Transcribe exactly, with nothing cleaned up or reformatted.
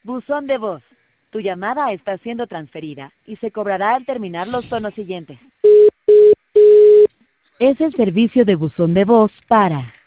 Buzón de voz. Tu llamada está siendo transferida y se cobrará al terminar los tonos siguientes. Es el servicio de buzón de voz para